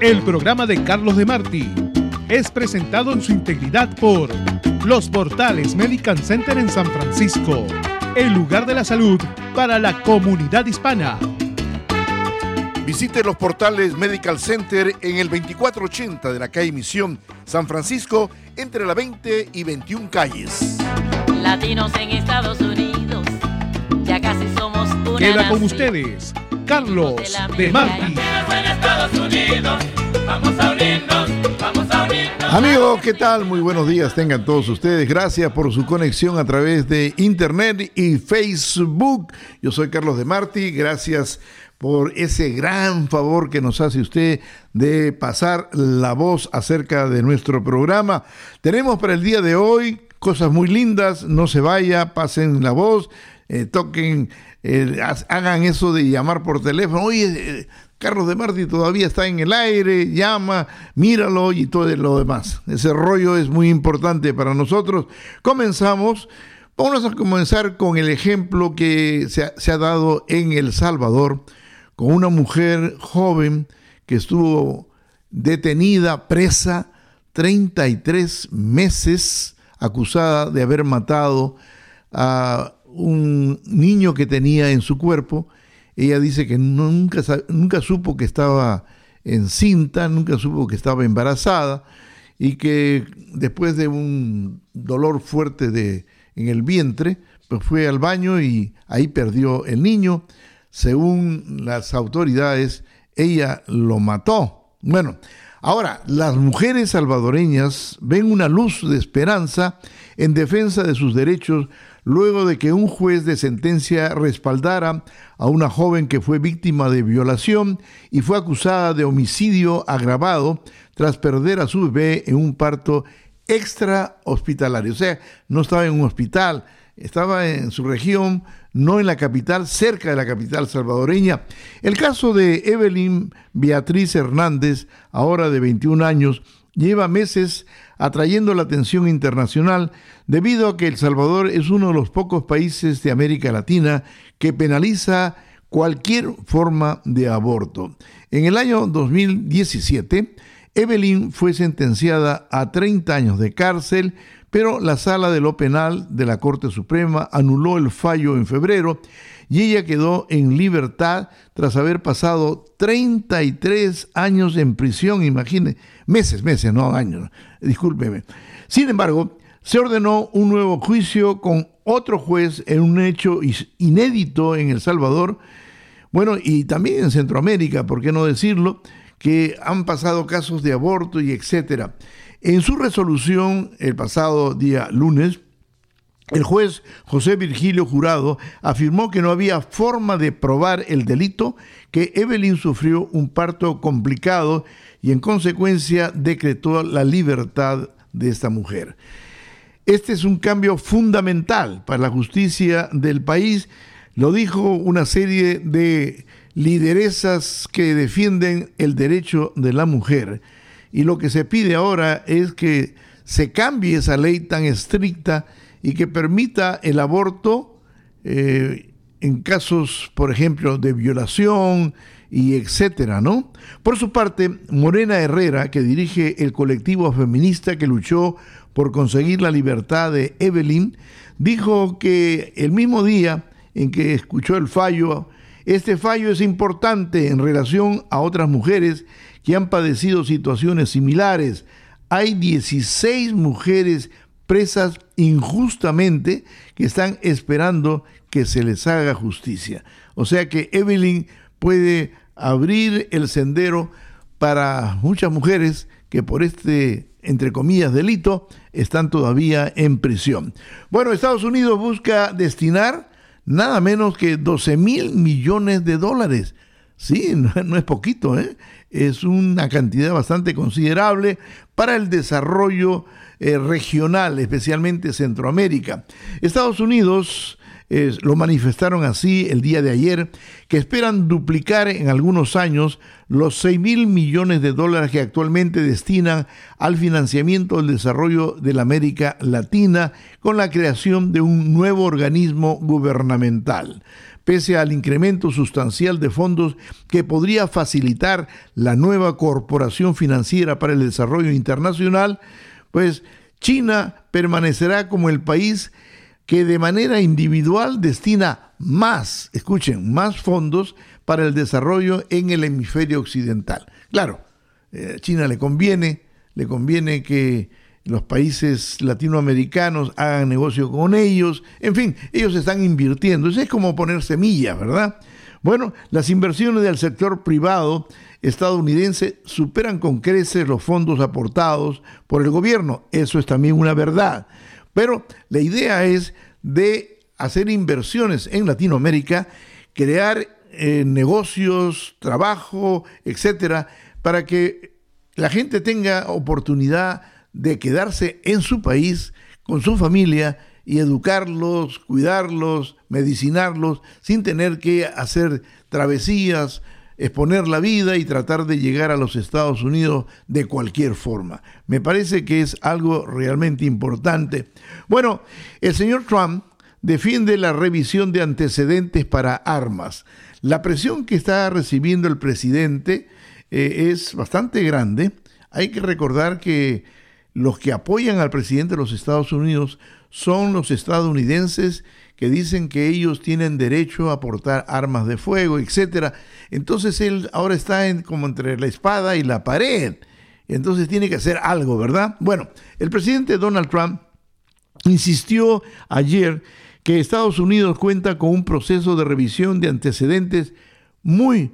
El programa de Carlos de Marti es presentado en su integridad por Los Portales Medical Center en San Francisco, el lugar de la salud para la comunidad hispana. Visite Los Portales Medical Center en el 2480 de la calle Misión, San Francisco, entre la 20 y 21 calles. Latinos en Estados Unidos, ya casi somos una Queda nación. con ustedes, Carlos de Marti. Latinos en Estados Unidos, vamos a unirnos, vamos a unirnos. Amigos, ¿qué tal? Muy buenos días tengan todos ustedes. Gracias por su conexión a través de Internet y Facebook. Yo soy Carlos de Marti. Gracias por ese gran favor que nos hace usted de pasar la voz acerca de nuestro programa. Tenemos para el día de hoy cosas muy lindas. No se vaya, pasen la voz, toquen, hagan eso de llamar por teléfono. Oye, Carlos de Marti todavía está en el aire, llama, míralo y todo lo demás. Ese rollo es muy importante para nosotros. Comenzamos. Vamos a comenzar con el ejemplo que se ha dado en El Salvador, con una mujer joven que estuvo detenida, presa, 33 meses, acusada de haber matado a un niño que tenía en su cuerpo. Ella dice que nunca supo que estaba encinta, nunca supo que estaba embarazada, y que después de un dolor fuerte en el vientre, pues fue al baño y ahí perdió el niño. Según las autoridades, ella lo mató. Bueno, ahora, las mujeres salvadoreñas ven una luz de esperanza en defensa de sus derechos luego de que un juez de sentencia respaldara a una joven que fue víctima de violación y fue acusada de homicidio agravado tras perder a su bebé en un parto extrahospitalario. O sea, no estaba en un hospital, estaba en su región, no en la capital, cerca de la capital salvadoreña. El caso de Evelyn Beatriz Hernández, ahora de 21 años, lleva meses atrayendo la atención internacional debido a que El Salvador es uno de los pocos países de América Latina que penaliza cualquier forma de aborto. En el año 2017, Evelyn fue sentenciada a 30 años de cárcel, pero la Sala de lo Penal de la Corte Suprema anuló el fallo en febrero y ella quedó en libertad tras haber pasado 33 años en prisión. Imagine, meses, no años, discúlpeme. Sin embargo, se ordenó un nuevo juicio con otro juez en un hecho inédito en El Salvador, bueno, y también en Centroamérica, ¿por qué no decirlo?, que han pasado casos de aborto y etcétera. En su resolución, el pasado día lunes, el juez José Virgilio Jurado afirmó que no había forma de probar el delito, que Evelyn sufrió un parto complicado y en consecuencia decretó la libertad de esta mujer. Este es un cambio fundamental para la justicia del país, lo dijo una serie de lideresas que defienden el derecho de la mujer. Y lo que se pide ahora es que se cambie esa ley tan estricta y que permita el aborto en casos, por ejemplo, de violación y etcétera, ¿no? Por su parte, Morena Herrera, que dirige el colectivo feminista que luchó por conseguir la libertad de Evelyn, dijo que el mismo día en que escuchó el fallo, este fallo es importante en relación a otras mujeres que han padecido situaciones similares. Hay 16 mujeres presas injustamente que están esperando que se les haga justicia. O sea que Evelyn puede abrir el sendero para muchas mujeres que por este, entre comillas, delito, están todavía en prisión. Bueno, Estados Unidos busca destinar nada menos que $12,000 millones. Sí, no es poquito, es una cantidad bastante considerable para el desarrollo regional, especialmente Centroamérica. Estados Unidos lo manifestaron así el día de ayer, que esperan duplicar en algunos años los $6,000 millones que actualmente destinan al financiamiento del desarrollo de la América Latina con la creación de un nuevo organismo gubernamental. pese al incremento sustancial de fondos que podría facilitar la nueva Corporación Financiera para el Desarrollo Internacional, pues China permanecerá como el país que de manera individual destina más, escuchen, más fondos para el desarrollo en el hemisferio occidental. Claro, a China le conviene que los países latinoamericanos hagan negocio con ellos, en fin, ellos están invirtiendo, eso es como poner semillas, ¿verdad? Bueno, las inversiones del sector privado estadounidense superan con creces los fondos aportados por el gobierno, eso es también una verdad, pero la idea es de hacer inversiones en Latinoamérica, crear negocios, trabajo, etcétera, para que la gente tenga oportunidad de quedarse en su país con su familia y educarlos, cuidarlos, medicinarlos, sin tener que hacer travesías, exponer la vida y tratar de llegar a los Estados Unidos de cualquier forma. Me parece que es algo realmente importante. Bueno, el señor Trump defiende la revisión de antecedentes para armas. La presión que está recibiendo el presidente es bastante grande. Hay que recordar que los que apoyan al presidente de los Estados Unidos son los estadounidenses que dicen que ellos tienen derecho a portar armas de fuego, etcétera. Entonces él ahora está como entre la espada y la pared. Entonces tiene que hacer algo, ¿verdad? Bueno, el presidente Donald Trump insistió ayer que Estados Unidos cuenta con un proceso de revisión de antecedentes muy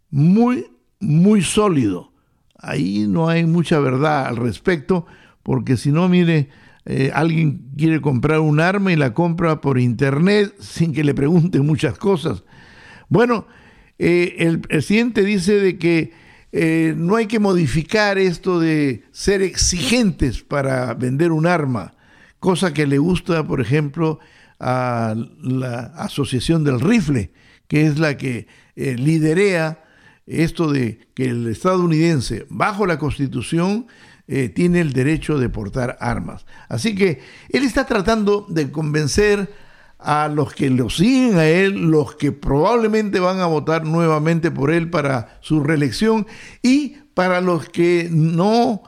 sólido. Ahí no hay mucha verdad al respecto, porque si no, mire, alguien quiere comprar un arma y la compra por internet sin que le pregunten muchas cosas. Bueno, el presidente dice de que no hay que modificar esto de ser exigentes para vender un arma, cosa que le gusta, por ejemplo, a la Asociación del Rifle, que es la que liderea esto de que el estadounidense, bajo la Constitución, tiene el derecho de portar armas. Así que él está tratando de convencer a los que lo siguen a él, los que probablemente van a votar nuevamente por él para su reelección, y para los que no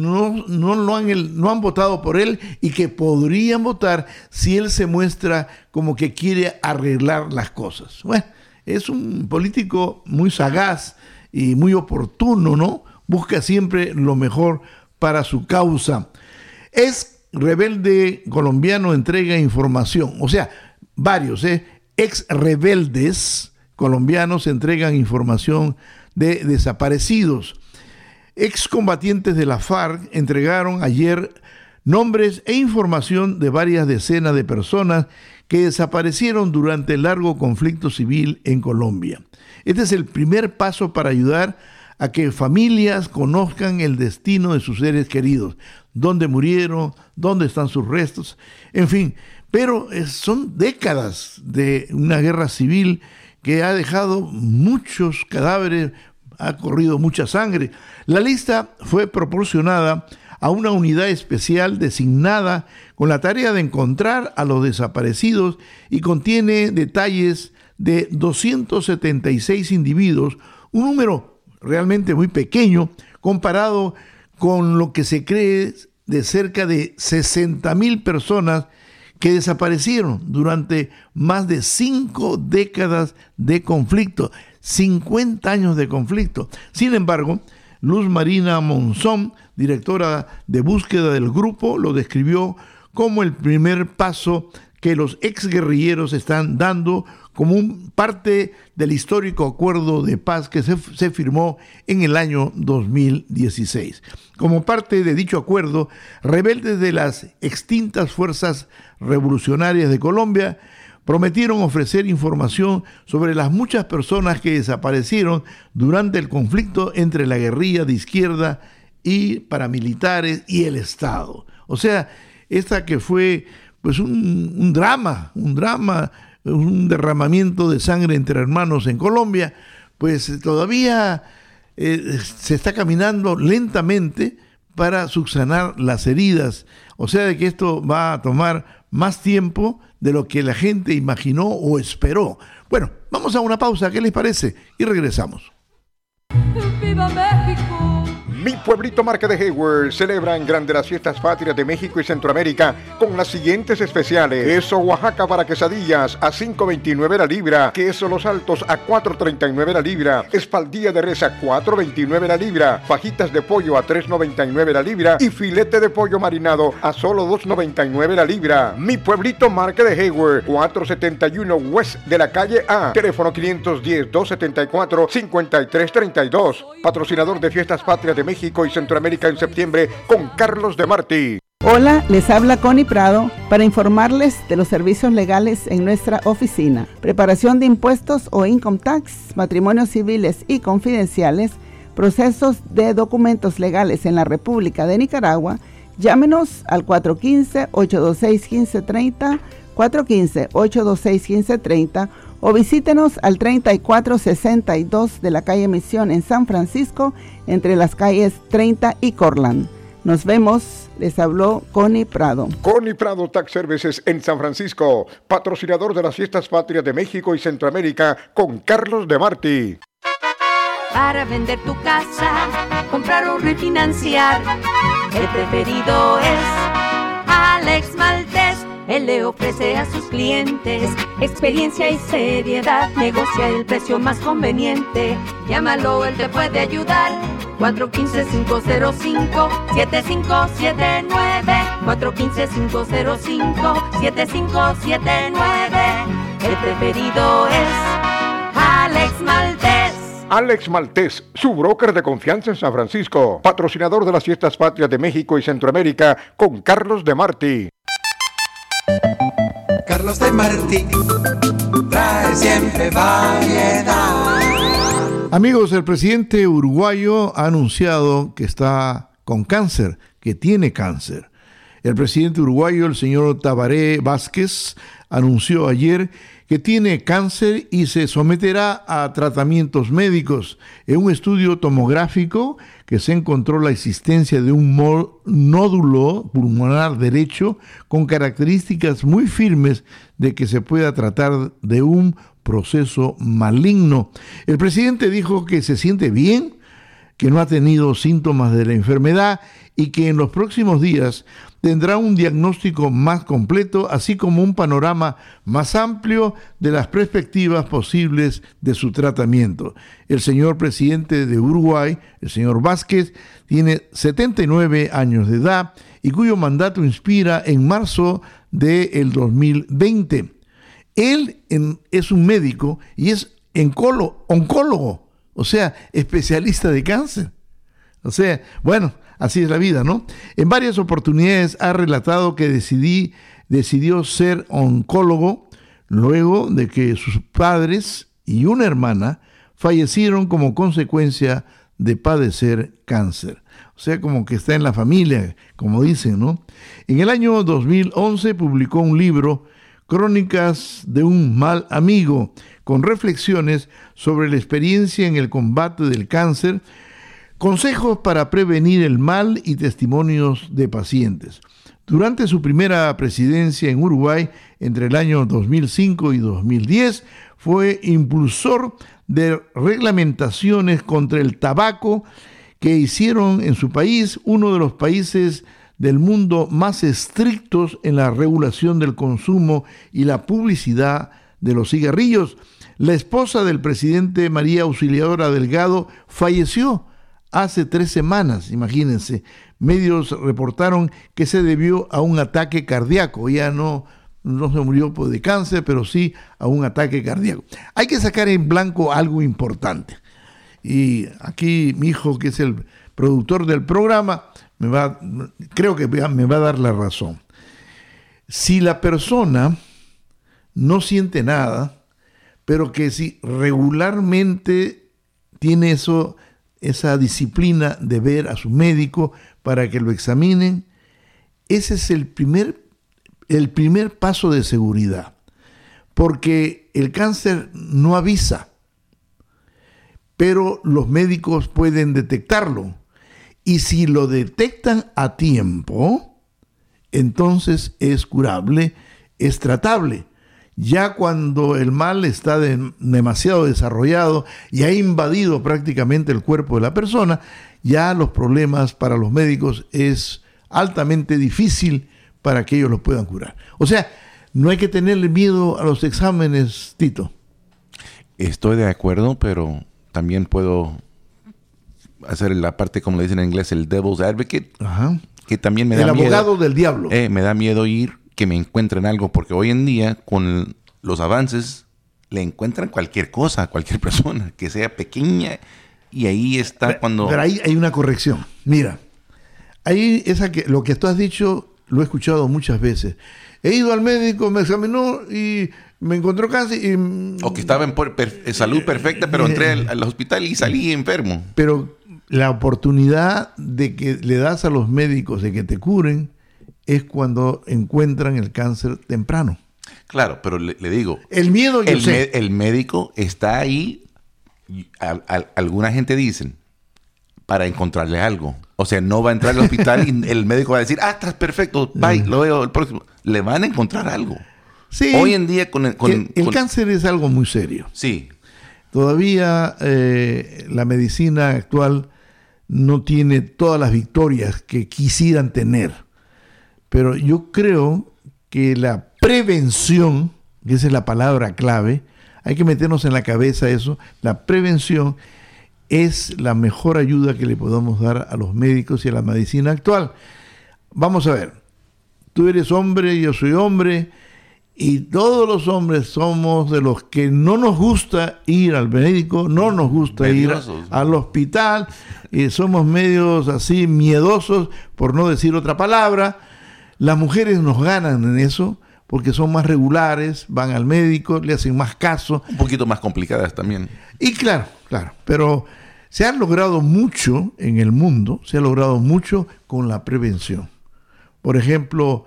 han votado por él y que podrían votar si él se muestra como que quiere arreglar las cosas. Bueno, es un político muy sagaz y muy oportuno, ¿no? Busca siempre lo mejor para su causa. Ex rebelde colombiano entrega información, o sea, varios ex rebeldes colombianos entregan información de desaparecidos. Excombatientes de la FARC entregaron ayer nombres e información de varias decenas de personas que desaparecieron durante el largo conflicto civil en Colombia. Este es el primer paso para ayudar a que familias conozcan el destino de sus seres queridos, dónde murieron, dónde están sus restos, en fin. Pero son décadas de una guerra civil que ha dejado muchos cadáveres, ha corrido mucha sangre. La lista fue proporcionada a una unidad especial designada con la tarea de encontrar a los desaparecidos y contiene detalles de 276 individuos, un número realmente muy pequeño comparado con lo que se cree de cerca de 60,000 personas que desaparecieron durante más de 5 décadas de conflicto, 50 años de conflicto. Sin embargo, Luz Marina Monzón, directora de búsqueda del grupo, lo describió como el primer paso que los exguerrilleros están dando como parte del histórico acuerdo de paz que se firmó en el año 2016. Como parte de dicho acuerdo, rebeldes de las extintas fuerzas revolucionarias de Colombia prometieron ofrecer información sobre las muchas personas que desaparecieron durante el conflicto entre la guerrilla de izquierda y paramilitares y el Estado. O sea, esta que fue pues un drama, un derramamiento de sangre entre hermanos en Colombia, pues todavía se está caminando lentamente para subsanar las heridas. O sea, de que esto va a tomar más tiempo de lo que la gente imaginó o esperó. Bueno, Bueno, vamos a una pausa, ¿qué les parece? Y regresamos. ¡Viva México! Mi pueblito Market de Hayward celebra en grande las fiestas patrias de México y Centroamérica con las siguientes especiales: queso Oaxaca para quesadillas a $5.29 la libra, queso Los Altos a $4.39 la libra, espaldilla de res a $4.29 la libra, fajitas de pollo a $3.99 la libra y filete de pollo marinado a solo $2.99 la libra. Mi pueblito Market de Hayward, 471 West de la calle A, teléfono 510-274-5332, patrocinador de fiestas patrias de México y Centroamérica en septiembre con Carlos de Martí. Hola, les habla Connie Prado para informarles de los servicios legales en nuestra oficina. Preparación de impuestos o income tax, matrimonios civiles y confidenciales, procesos de documentos legales en la República de Nicaragua. Llámenos al 415-826-1530, 415-826-1530 o visítenos al 3462 de la calle Misión en San Francisco, entre las calles 30 y Cortland. Nos vemos, les habló Connie Prado. Connie Prado Tax Services en San Francisco, patrocinador de las fiestas patrias de México y Centroamérica con Carlos de Martí. Para vender tu casa, comprar o refinanciar, el preferido es Alex Maltés. Él le ofrece a sus clientes experiencia y seriedad, negocia el precio más conveniente. Llámalo, él te puede ayudar. 415-505-7579, 415-505-7579. El preferido es Alex Maltés. Alex Maltés, su broker de confianza en San Francisco, patrocinador de las fiestas patrias de México y Centroamérica con Carlos de Martí. Carlos de Martí trae siempre variedad. Amigos, el presidente uruguayo ha anunciado que está con cáncer, que tiene cáncer. El presidente uruguayo, el señor Tabaré Vázquez, anunció ayer que tiene cáncer y se someterá a tratamientos médicos. En un estudio tomográfico que se encontró la existencia de un nódulo pulmonar derecho con características muy firmes de que se pueda tratar de un proceso maligno. El presidente dijo que se siente bien, que no ha tenido síntomas de la enfermedad y que en los próximos días tendrá un diagnóstico más completo, así como un panorama más amplio de las perspectivas posibles de su tratamiento. El señor presidente de Uruguay, el señor Vázquez, tiene 79 años de edad y cuyo mandato inspira en marzo del 2020. Él es un médico y es oncólogo, o sea, especialista de cáncer. O sea, bueno, así es la vida, ¿no? En varias oportunidades ha relatado que decidió ser oncólogo luego de que sus padres y una hermana fallecieron como consecuencia de padecer cáncer. O sea, como que está en la familia, como dicen, ¿no? En el año 2011 publicó un libro, Crónicas de un mal amigo, con reflexiones sobre la experiencia en el combate del cáncer, consejos para prevenir el mal y testimonios de pacientes. Durante su primera presidencia en Uruguay, entre el año 2005 y 2010, fue impulsor de reglamentaciones contra el tabaco que hicieron en su país uno de los países del mundo más estrictos en la regulación del consumo y la publicidad de los cigarrillos. La esposa del presidente, María Auxiliadora Delgado, falleció hace 3 semanas, imagínense. Medios reportaron que se debió a un ataque cardíaco. Ella no se murió de cáncer, pero sí a un ataque cardíaco. Hay que sacar en blanco algo importante. Y aquí mi hijo, que es el productor del programa, creo que me va a dar la razón. Si la persona no siente nada, pero que si regularmente tiene esa disciplina de ver a su médico para que lo examinen, ese es el primer paso de seguridad, porque el cáncer no avisa, pero los médicos pueden detectarlo, y si lo detectan a tiempo, entonces es curable, es tratable. Ya cuando el mal está demasiado desarrollado y ha invadido prácticamente el cuerpo de la persona, ya los problemas para los médicos es altamente difícil para que ellos los puedan curar. O sea, no hay que tenerle miedo a los exámenes, Tito. Estoy de acuerdo, pero también puedo hacer la parte, como le dicen en inglés, el devil's advocate. Ajá. Que también me da miedo. El abogado del diablo. Me da miedo ir, que me encuentren algo, porque hoy en día, con los avances, le encuentran cualquier cosa a cualquier persona, que sea pequeña, y ahí está cuando... Pero ahí hay una corrección. Mira, ahí lo que tú has dicho, lo he escuchado muchas veces. He ido al médico, me examinó y me encontró cáncer y... O que estaba en salud perfecta, pero entré al hospital y salí enfermo. Pero la oportunidad de que le das a los médicos de que te curen es cuando encuentran el cáncer temprano. Claro, pero le digo... El miedo, el médico está ahí, alguna gente dicen, para encontrarle algo. O sea, no va a entrar al hospital y el médico va a decir, estás perfecto, bye, lo veo el próximo. Le van a encontrar algo. Sí. Hoy en día el cáncer es algo muy serio. Sí. Todavía la medicina actual no tiene todas las victorias que quisieran tener. Pero yo creo que la prevención, que esa es la palabra clave, hay que meternos en la cabeza eso, la prevención es la mejor ayuda que le podamos dar a los médicos y a la medicina actual. Vamos a ver, tú eres hombre, yo soy hombre, y todos los hombres somos de los que no nos gusta ir al médico, no nos gusta ir al hospital, y somos medios así miedosos, por no decir otra palabra. Las mujeres nos ganan en eso, porque son más regulares, van al médico, le hacen más caso. Un poquito más complicadas también. Y claro, pero se ha logrado mucho en el mundo, se ha logrado mucho con la prevención. Por ejemplo,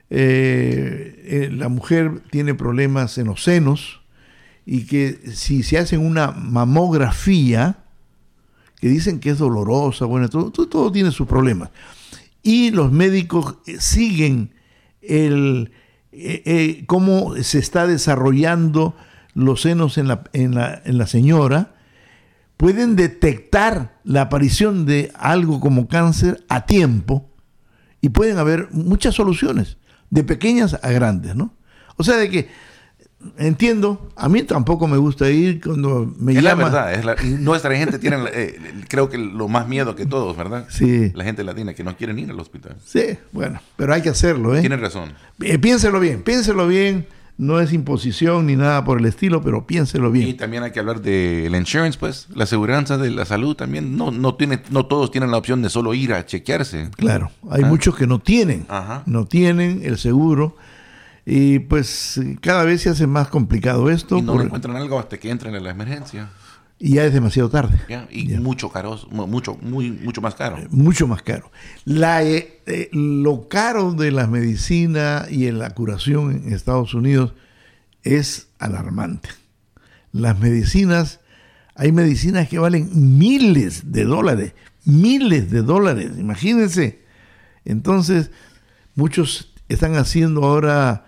la mujer tiene problemas en los senos y que si se hacen una mamografía, que dicen que es dolorosa, bueno, todo tiene sus problemas. Y los médicos siguen cómo se está desarrollando los senos en la señora, pueden detectar la aparición de algo como cáncer a tiempo y pueden haber muchas soluciones, de pequeñas a grandes, ¿no? O sea, de que, entiendo, a mí tampoco me gusta ir cuando me llama. La verdad, nuestra gente tiene, creo que lo más miedo que todos, ¿verdad? Sí. La gente latina que no quieren ir al hospital. Sí, bueno, pero hay que hacerlo, ¿eh? Tienes razón. Piénselo bien. No es imposición ni nada por el estilo, pero piénselo bien. Y también hay que hablar del insurance, pues, la aseguranza de la salud también. No todos tienen la opción de solo ir a chequearse. Claro, hay muchos que no tienen el seguro. Y pues cada vez se hace más complicado esto. Y no encuentran algo hasta que entran en la emergencia. Y ya es demasiado tarde. Mucho más caro. Mucho más caro. Lo caro de la medicina y en la curación en Estados Unidos es alarmante. Hay medicinas que valen miles de dólares, imagínense. Entonces, muchos están haciendo ahora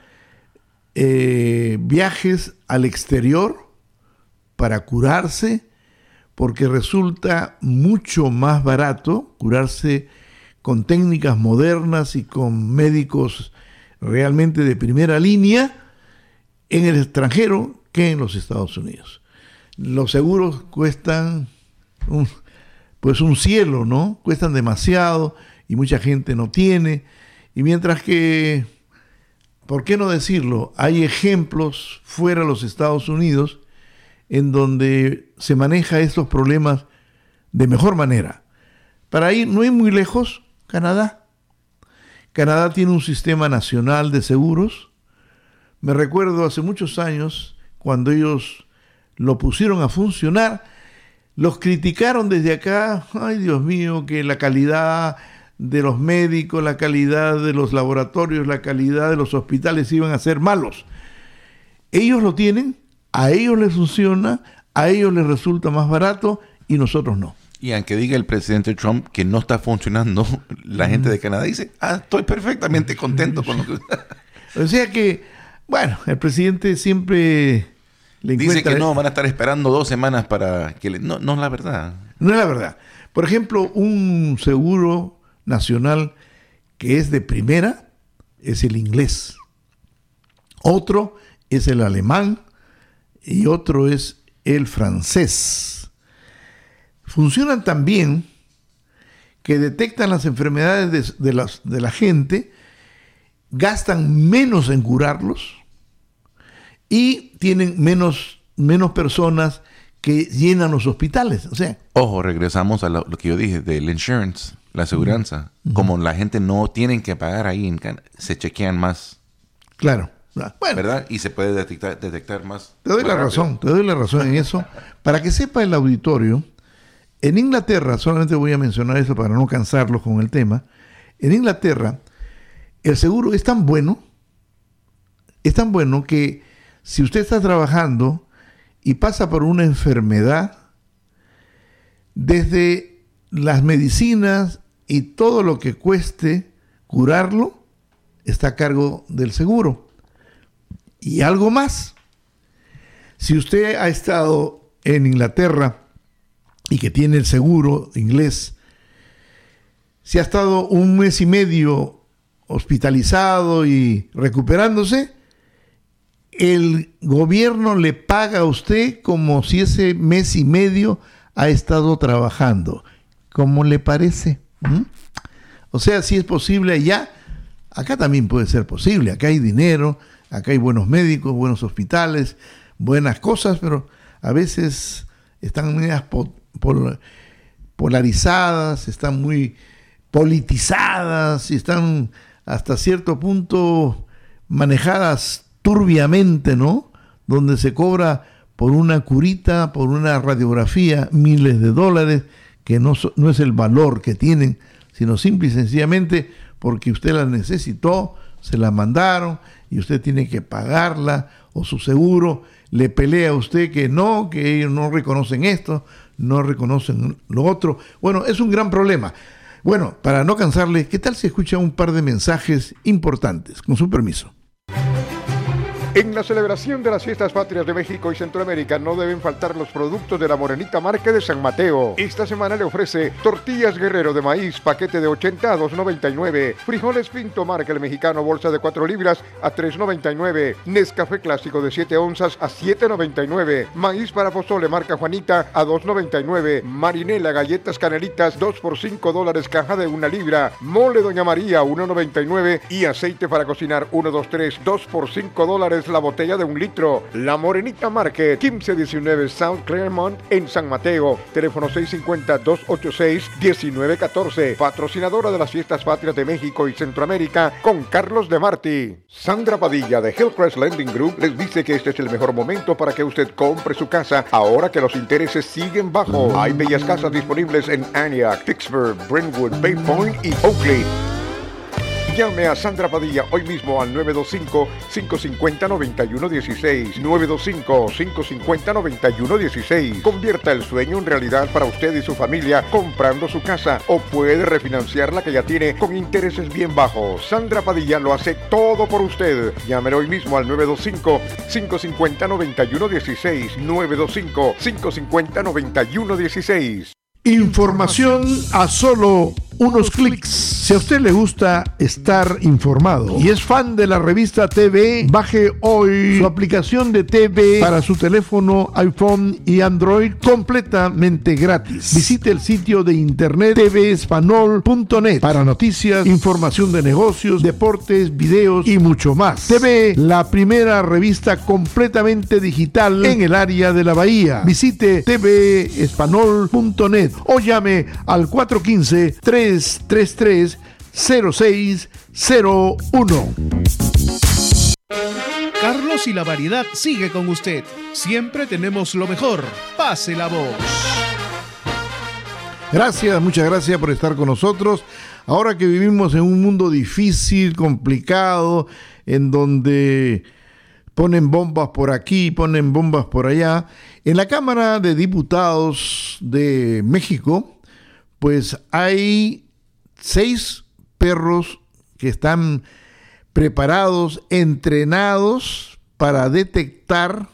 viajes al exterior para curarse, porque resulta mucho más barato curarse con técnicas modernas y con médicos realmente de primera línea en el extranjero que en los Estados Unidos. Los seguros cuestan un cielo, ¿no? Cuestan demasiado y mucha gente no tiene. Y mientras que, ¿por qué no decirlo? Hay ejemplos fuera de los Estados Unidos en donde se maneja estos problemas de mejor manera. Para ir no ir muy lejos, Canadá. Canadá tiene un sistema nacional de seguros. Me recuerdo hace muchos años, cuando ellos lo pusieron a funcionar, los criticaron desde acá. Ay, Dios mío, que la calidad de los médicos, la calidad de los laboratorios, la calidad de los hospitales iban a ser malos. Ellos lo tienen, a ellos les funciona, a ellos les resulta más barato y nosotros no. Y aunque diga el presidente Trump que no está funcionando, la gente de Canadá dice, estoy perfectamente contento con lo que... O sea que, Bueno, el presidente siempre le Dice encuentra... que no, van a estar esperando 2 semanas para que... No, no es la verdad. No es la verdad. Por ejemplo, un seguro nacional que es de primera es el inglés. Otro es el alemán y otro es el francés. Funcionan tan bien que detectan las enfermedades de la gente, gastan menos en curarlos y tienen menos personas que llenan los hospitales. O sea, ojo, regresamos a lo que yo dije del insurance, la aseguranza. Como la gente no tienen que pagar ahí, se chequean más. Claro. Bueno, ¿verdad? Y se puede detectar más. Te doy la razón en eso. Para que sepa el auditorio, en Inglaterra, solamente voy a mencionar eso para no cansarlos con el tema, en Inglaterra el seguro es tan bueno que si usted está trabajando y pasa por una enfermedad, desde las medicinas y todo lo que cueste curarlo, está a cargo del seguro. Y algo más, si usted ha estado en Inglaterra y que tiene el seguro inglés, si ha estado 1 mes y medio hospitalizado y recuperándose, el gobierno le paga a usted como si ese mes y medio ha estado trabajando. ¿Cómo le parece? O sea, si es posible allá, acá también puede ser posible. Acá hay dinero, acá hay buenos médicos, buenos hospitales, buenas cosas, pero a veces están muy polarizadas, están muy politizadas y están hasta cierto punto manejadas turbiamente, ¿no? Donde se cobra por una curita, por una radiografía, miles de dólares, que no es el valor que tienen, sino simple y sencillamente porque usted la necesitó, se la mandaron y usted tiene que pagarla, o su seguro le pelea a usted que ellos no reconocen esto, no reconocen lo otro. Bueno, es un gran problema. Bueno, para no cansarle, ¿qué tal si escucha un par de mensajes importantes? Con su permiso. En la celebración de las Fiestas Patrias de México y Centroamérica no deben faltar los productos de la Morenita Market de San Mateo. Esta semana le ofrece tortillas Guerrero de maíz, paquete de 80 a $2.99. Frijoles Pinto Marca el Mexicano, bolsa de 4 libras a $3.99. Nescafé Clásico de 7 onzas a $7.99. Maíz para pozole marca Juanita a $2.99. Marinela galletas Canelitas 2 por $5 caja de 1 libra. Mole Doña María $1.99 y aceite para cocinar 1, 2, 3 2 por $5 la botella de 1 litro. La Morenita Market, 1519 South Claremont en San Mateo. Teléfono 650-286-1914. Patrocinadora de las Fiestas Patrias de México y Centroamérica con Carlos de Marti. Sandra Padilla de Hillcrest Lending Group les dice que este es el mejor momento para que usted compre su casa ahora que los intereses siguen bajos. Hay bellas casas disponibles en Antioch, Pittsburgh, Brentwood, Bay Point y Oakley. Llame a Sandra Padilla hoy mismo al 925-550-9116. 925-550-9116. Convierta el sueño en realidad para usted y su familia comprando su casa, o puede refinanciar la que ya tiene con intereses bien bajos. Sandra Padilla lo hace todo por usted. Llame hoy mismo al 925-550-9116. 925-550-9116. Información a solo unos clics. Si a usted le gusta estar informado y es fan de la revista TV, baje hoy su aplicación de TV para su teléfono iPhone y Android completamente gratis. Visite el sitio de internet tvespanol.net para noticias, información de negocios, deportes, videos y mucho más. TV, la primera revista completamente digital en el área de la Bahía. Visite tvespanol.net o llame al 415-333-0601. Carlos y la variedad sigue con usted. Siempre tenemos lo mejor. Pase la voz. Gracias, muchas gracias por estar con nosotros. Ahora que vivimos en un mundo difícil, complicado, en donde ponen bombas por aquí, ponen bombas por allá, en la Cámara de Diputados de México, pues hay 6 perros que están preparados, entrenados para detectar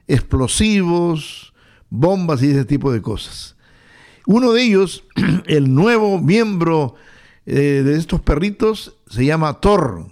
explosivos, bombas y ese tipo de cosas. Uno de ellos, el nuevo miembro de estos perritos, se llama Thor,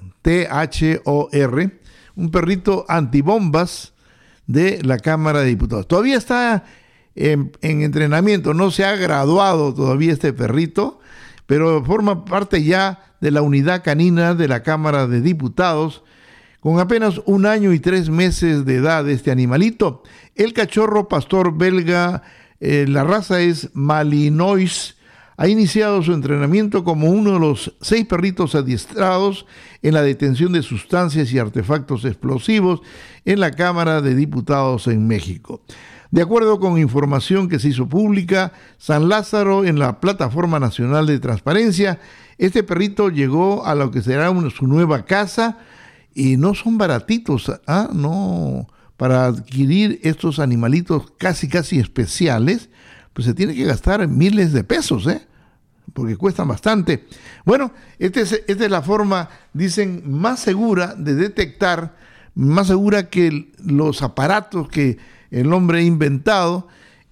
T-H-O-R, un perrito antibombas de la Cámara de Diputados. Todavía está en entrenamiento, no se ha graduado todavía este perrito, pero forma parte ya de la unidad canina de la Cámara de Diputados, con apenas 1 año y 3 meses de edad de este animalito. El cachorro pastor belga, la raza es Malinois, ha iniciado su entrenamiento como uno de los 6 perritos adiestrados en la detención de sustancias y artefactos explosivos en la Cámara de Diputados en México. De acuerdo con información que se hizo pública, San Lázaro, en la Plataforma Nacional de Transparencia, este perrito llegó a lo que será su nueva casa y no son baratitos, no, para adquirir estos animalitos casi especiales, pues se tiene que gastar miles de pesos, porque cuestan bastante. Bueno, esta es la forma, dicen, más segura de detectar, más segura que los aparatos que el hombre ha inventado.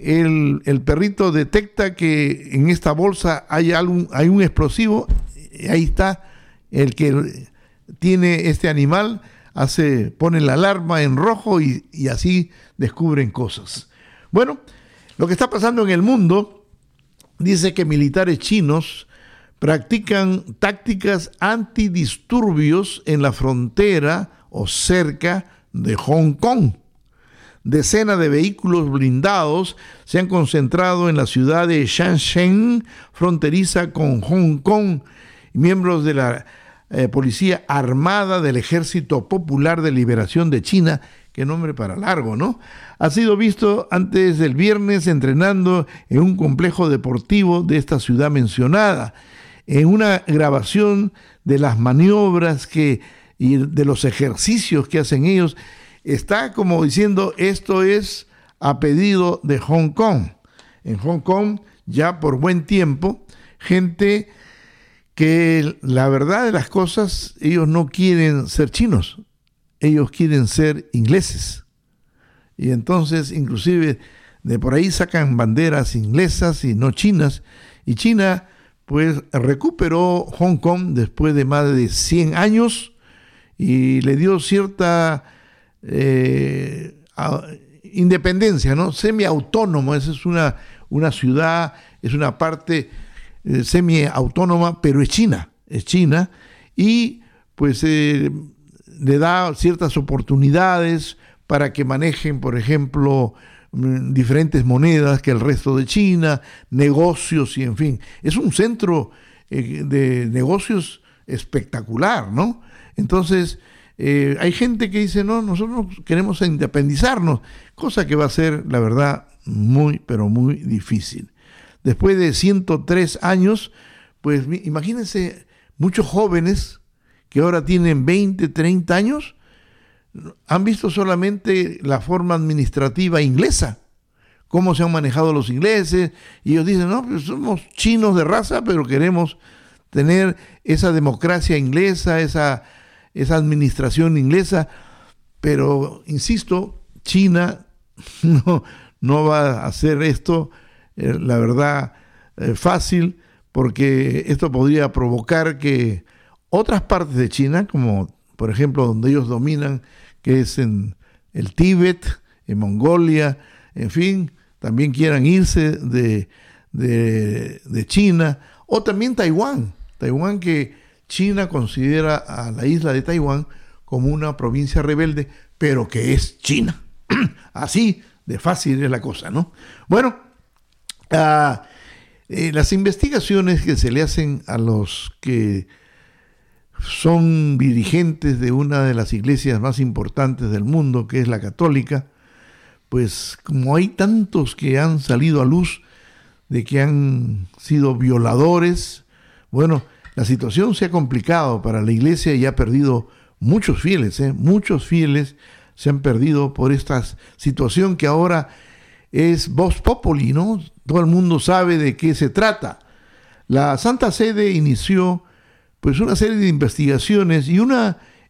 El perrito detecta que en esta bolsa hay un explosivo, y ahí está el que tiene este animal, pone la alarma en rojo y así descubren cosas. Bueno, lo que está pasando en el mundo dice que militares chinos practican tácticas antidisturbios en la frontera o cerca de Hong Kong. Decenas de vehículos blindados se han concentrado en la ciudad de Shenzhen, fronteriza con Hong Kong. Miembros de la Policía Armada del Ejército Popular de Liberación de China, qué nombre para largo, ¿no?, ha sido visto antes del viernes entrenando en un complejo deportivo de esta ciudad mencionada. En una grabación de las maniobras y de los ejercicios que hacen ellos, está como diciendo, esto es a pedido de Hong Kong. En Hong Kong, ya por buen tiempo, gente que la verdad de las cosas, ellos no quieren ser chinos, ellos quieren ser ingleses. Y entonces, inclusive, de por ahí sacan banderas inglesas y no chinas. Y China, pues, recuperó Hong Kong después de más de 100 años y le dio cierta independencia, ¿no? Semiautónomo. Esa es una ciudad, es una parte semiautónoma, pero es China. Y, pues, le da ciertas oportunidades para que manejen, por ejemplo, diferentes monedas que el resto de China, negocios y en fin. Es un centro de negocios espectacular, ¿no? Entonces, hay gente que dice, no, nosotros queremos independizarnos, cosa que va a ser, la verdad, muy, pero muy difícil. Después de 103 años, pues imagínense, muchos jóvenes que ahora tienen 20, 30 años, han visto solamente la forma administrativa inglesa, cómo se han manejado los ingleses, y ellos dicen, no, pues somos chinos de raza, pero queremos tener esa democracia inglesa, esa administración inglesa, pero, insisto, China no va a hacer esto, la verdad, fácil, porque esto podría provocar que otras partes de China, como por ejemplo donde ellos dominan, que es en el Tíbet, en Mongolia, en fin, también quieran irse de China, o también Taiwán, que China considera a la isla de Taiwán como una provincia rebelde, pero que es China. Así de fácil es la cosa, ¿no? Bueno, las investigaciones que se le hacen a los que son dirigentes de una de las iglesias más importantes del mundo, que es la católica, pues como hay tantos que han salido a luz de que han sido violadores, bueno, la situación se ha complicado para la iglesia y ha perdido muchos fieles, muchos fieles se han perdido por esta situación que ahora es vox populi, ¿no? Todo el mundo sabe de qué se trata. La Santa Sede inició pues una serie de investigaciones y una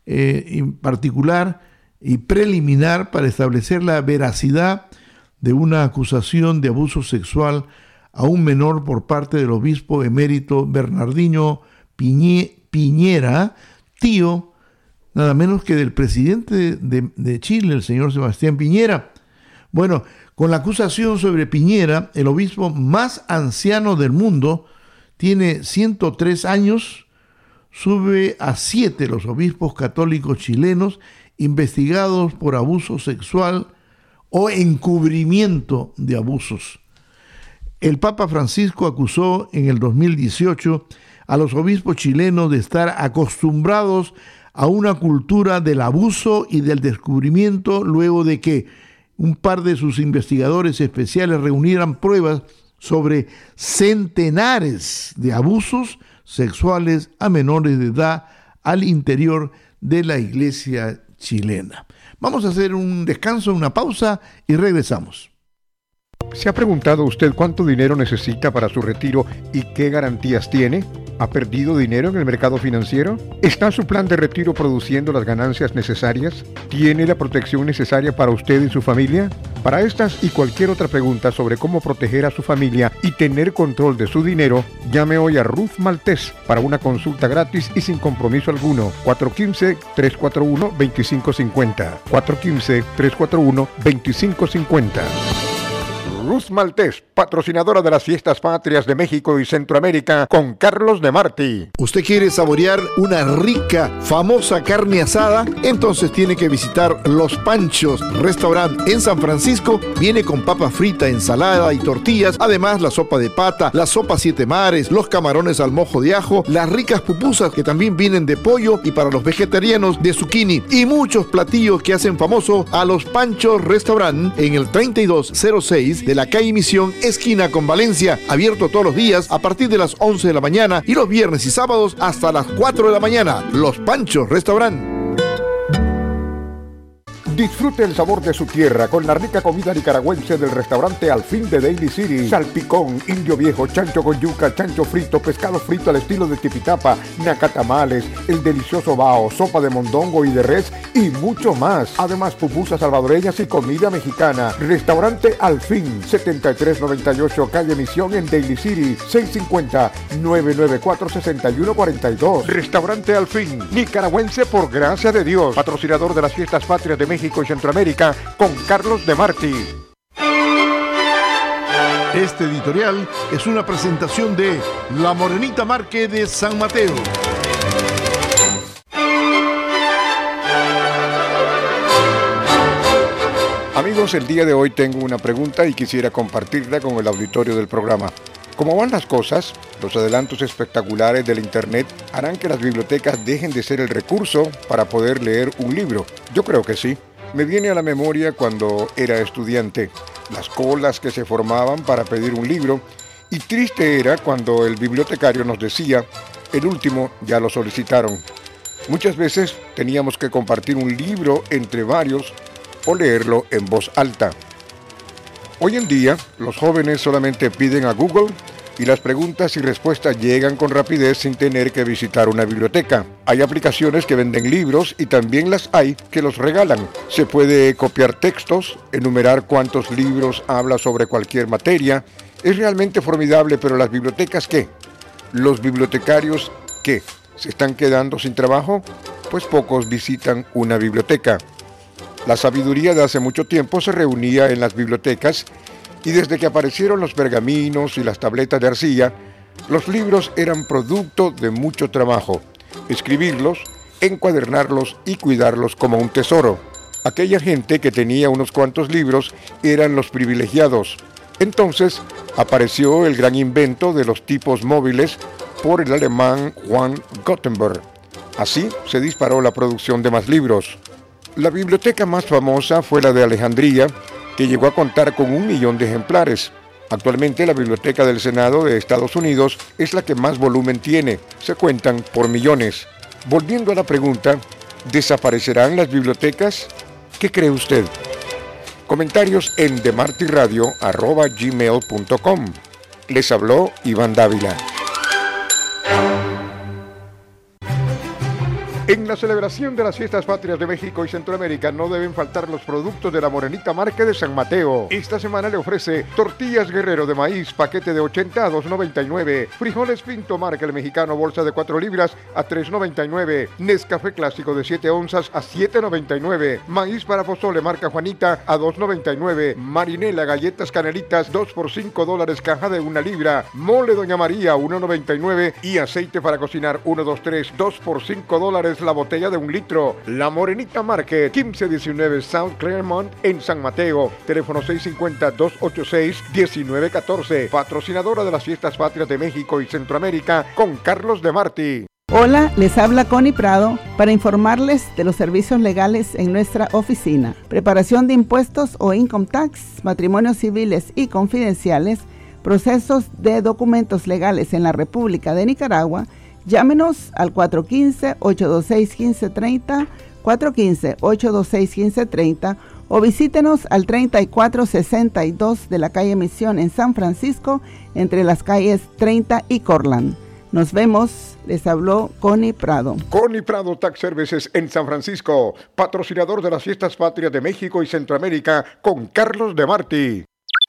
en particular y preliminar para establecer la veracidad de una acusación de abuso sexual a un menor por parte del obispo emérito Bernardino Piñera, tío nada menos que del presidente de Chile, el señor Sebastián Piñera. Bueno, con la acusación sobre Piñera, el obispo más anciano del mundo, tiene 103 años, sube a 7 los obispos católicos chilenos investigados por abuso sexual o encubrimiento de abusos. El Papa Francisco acusó en el 2018 a los obispos chilenos de estar acostumbrados a una cultura del abuso y del descubrimiento luego de que un par de sus investigadores especiales reunieran pruebas sobre centenares de abusos sexuales a menores de edad al interior de la iglesia chilena. Vamos a hacer un descanso, una pausa y regresamos. ¿Se ha preguntado usted cuánto dinero necesita para su retiro y qué garantías tiene? ¿Ha perdido dinero en el mercado financiero? ¿Está su plan de retiro produciendo las ganancias necesarias? ¿Tiene la protección necesaria para usted y su familia? Para estas y cualquier otra pregunta sobre cómo proteger a su familia y tener control de su dinero, llame hoy a Ruth Maltés para una consulta gratis y sin compromiso alguno. 415-341-2550. 415-341-2550. Ruth Maltés, patrocinadora de las Fiestas Patrias de México y Centroamérica, con Carlos de Martí. ¿Usted quiere saborear una rica, famosa carne asada? Entonces tiene que visitar Los Panchos Restaurant en San Francisco. Viene con papa frita, ensalada y tortillas. Además, la sopa de pata, la sopa siete mares, los camarones al mojo de ajo, las ricas pupusas que también vienen de pollo y para los vegetarianos de zucchini. Y muchos platillos que hacen famoso a Los Panchos Restaurant en el 3206 de la calle Misión, esquina con Valencia, abierto todos los días a partir de las 11 de la mañana y los viernes y sábados hasta las 4 de la mañana. Los Panchos Restaurant. Disfrute el sabor de su tierra con la rica comida nicaragüense del restaurante Al Fin de Daly City. Salpicón, indio viejo, chancho con yuca, chancho frito, pescado frito al estilo de Tipitapa, nacatamales, el delicioso bao, sopa de mondongo y de res y mucho más. Además, pupusas salvadoreñas y comida mexicana. Restaurante Al Fin, 7398 calle Misión en Daly City, 650-994-6142. Restaurante Al Fin, nicaragüense por gracia de Dios. Patrocinador de las Fiestas Patrias de México y Centroamérica, con Carlos de Martí. Este editorial es una presentación de La Morenita Marque de San Mateo. Amigos, el día de hoy tengo una pregunta y quisiera compartirla con el auditorio del programa. ¿Cómo van las cosas? Los adelantos espectaculares del Internet harán que las bibliotecas dejen de ser el recurso para poder leer un libro. Yo creo que sí. Me viene a la memoria cuando era estudiante, las colas que se formaban para pedir un libro, y triste era cuando el bibliotecario nos decía, el último ya lo solicitaron. Muchas veces teníamos que compartir un libro entre varios o leerlo en voz alta. Hoy en día, los jóvenes solamente piden a Google y las preguntas y respuestas llegan con rapidez sin tener que visitar una biblioteca. Hay aplicaciones que venden libros y también las hay que los regalan. Se puede copiar textos, enumerar cuántos libros habla sobre cualquier materia. Es realmente formidable, pero ¿las bibliotecas qué? ¿Los bibliotecarios qué? ¿Se están quedando sin trabajo? Pues pocos visitan una biblioteca. La sabiduría de hace mucho tiempo se reunía en las bibliotecas y desde que aparecieron los pergaminos y las tabletas de arcilla, los libros eran producto de mucho trabajo. Escribirlos, encuadernarlos y cuidarlos como un tesoro. Aquella gente que tenía unos cuantos libros eran los privilegiados. Entonces apareció el gran invento de los tipos móviles por el alemán Juan Gutenberg. Así se disparó la producción de más libros. La biblioteca más famosa fue la de Alejandría, que llegó a contar con 1 millón de ejemplares. Actualmente la Biblioteca del Senado de Estados Unidos es la que más volumen tiene, se cuentan por millones. Volviendo a la pregunta, ¿desaparecerán las bibliotecas? ¿Qué cree usted? Comentarios en demartiradio@gmail.com. Les habló Iván Dávila. En la celebración de las fiestas patrias de México y Centroamérica no deben faltar los productos de la Morenita Market de San Mateo. Esta semana le ofrece tortillas Guerrero de maíz, paquete de 80 a $2.99. Frijoles Pinto Marca el Mexicano, bolsa de 4 libras a $3.99. Nescafé clásico de 7 onzas a $7.99. Maíz para pozole marca Juanita a $2.99. Marinela galletas canelitas 2 por $5 caja de 1 libra. Mole Doña María $1.99 y aceite para cocinar 123 2 por $5 la botella de 1 litro. La Morenita Market, 1519 South Claremont en San Mateo. Teléfono 650-286-1914. Patrocinadora de las fiestas patrias de México y Centroamérica con Carlos de Marti. Hola, les habla Connie Prado para informarles de los servicios legales en nuestra oficina. Preparación de impuestos o income tax, matrimonios civiles y confidenciales, procesos de documentos legales en la República de Nicaragua. Llámenos al 415-826-1530, 415-826-1530 o visítenos al 3462 de la calle Misión en San Francisco, entre las calles 30 y Cortland. Nos vemos, les habló Connie Prado. Connie Prado Tax Services en San Francisco, patrocinador de las fiestas patrias de México y Centroamérica con Carlos de Marti.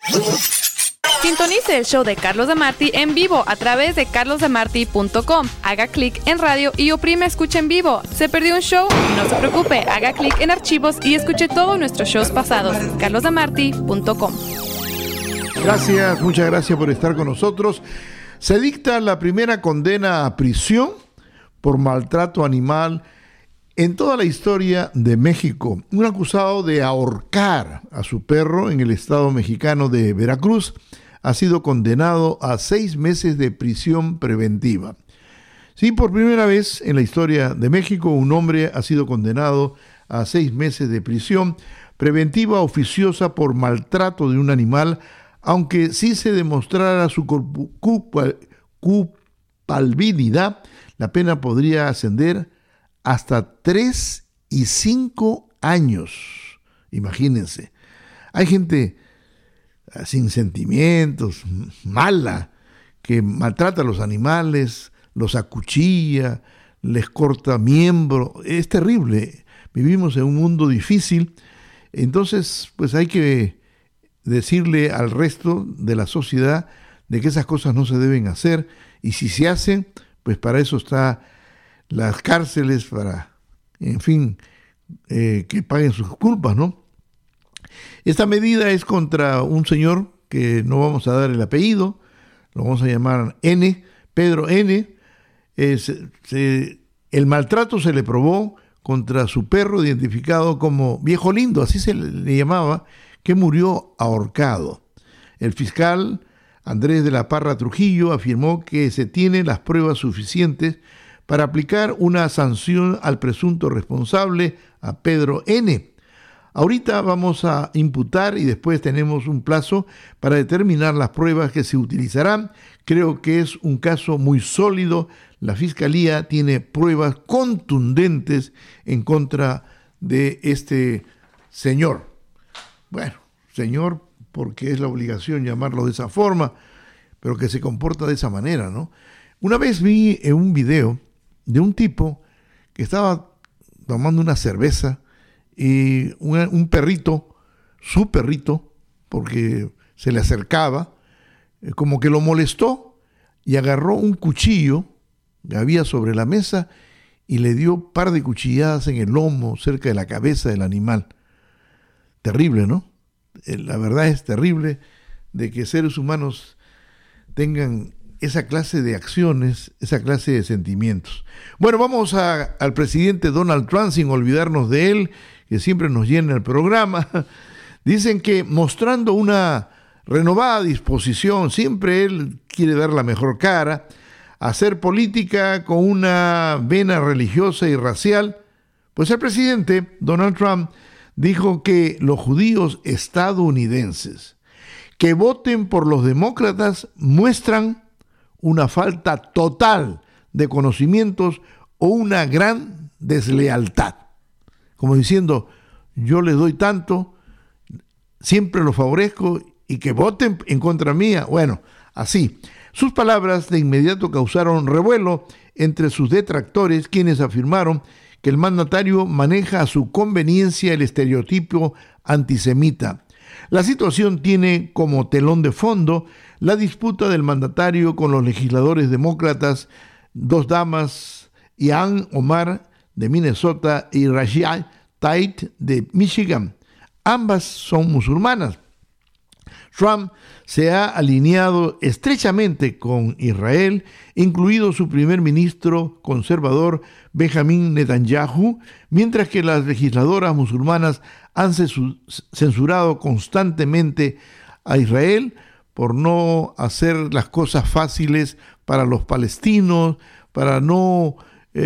Sintonice el show de Carlos de Marti en vivo a través de carlosdemarti.com. Haga clic en radio y oprime escucha en vivo. ¿Se perdió un show? No se preocupe, haga clic en archivos y escuche todos nuestros shows pasados. carlosdemarti.com. Gracias, muchas gracias por estar con nosotros. Se dicta la primera condena a prisión por maltrato animal en toda la historia de México. Un acusado de ahorcar a su perro en el estado mexicano de Veracruz ha sido condenado a 6 meses de prisión preventiva. Sí, por primera vez en la historia de México, un hombre ha sido condenado a 6 meses de prisión preventiva oficiosa por maltrato de un animal, aunque sí se demostrara su culpabilidad, la pena podría ascender hasta 3 y 5 años. Imagínense. Hay gente sin sentimientos, mala, que maltrata a los animales, los acuchilla, les corta miembros. Es terrible. Vivimos en un mundo difícil. Entonces, pues hay que decirle al resto de la sociedad de que esas cosas no se deben hacer, y si se hacen, pues para eso está las cárceles, para, en fin, que paguen sus culpas, ¿no? Esta medida es contra un señor que no vamos a dar el apellido, lo vamos a llamar N, Pedro N. El maltrato se le probó contra su perro identificado como Viejo Lindo, así se le llamaba, que murió ahorcado. El fiscal Andrés de la Parra Trujillo afirmó que se tienen las pruebas suficientes para aplicar una sanción al presunto responsable, a Pedro N. Ahorita vamos a imputar y después tenemos un plazo para determinar las pruebas que se utilizarán. Creo que es un caso muy sólido. La Fiscalía tiene pruebas contundentes en contra de este señor. Bueno, señor, porque es la obligación llamarlo de esa forma, pero que se comporta de esa manera, ¿no? Una vez vi en un video de un tipo que estaba tomando una cerveza y un perrito, su perrito, porque se le acercaba, como que lo molestó y agarró un cuchillo que había sobre la mesa y le dio un par de cuchilladas en el lomo, cerca de la cabeza del animal. Terrible, ¿no? La verdad es terrible de que seres humanos tengan esa clase de acciones, esa clase de sentimientos. Bueno, vamos al presidente Donald Trump, sin olvidarnos de él, que siempre nos llena el programa. Dicen que mostrando una renovada disposición, siempre él quiere dar la mejor cara, hacer política con una vena religiosa y racial, pues el presidente Donald Trump dijo que los judíos estadounidenses que voten por los demócratas muestran una falta total de conocimientos o una gran deslealtad. Como diciendo, yo les doy tanto, siempre los favorezco y que voten en contra mía. Bueno, así. Sus palabras de inmediato causaron revuelo entre sus detractores, quienes afirmaron que el mandatario maneja a su conveniencia el estereotipo antisemita. La situación tiene como telón de fondo la disputa del mandatario con los legisladores demócratas, dos damas, Ilhan Omar de Minnesota y Rashida Tate de Michigan. Ambas son musulmanas. Trump se ha alineado estrechamente con Israel, incluido su primer ministro conservador Benjamin Netanyahu, mientras que las legisladoras musulmanas han censurado constantemente a Israel por no hacer las cosas fáciles para los palestinos, para no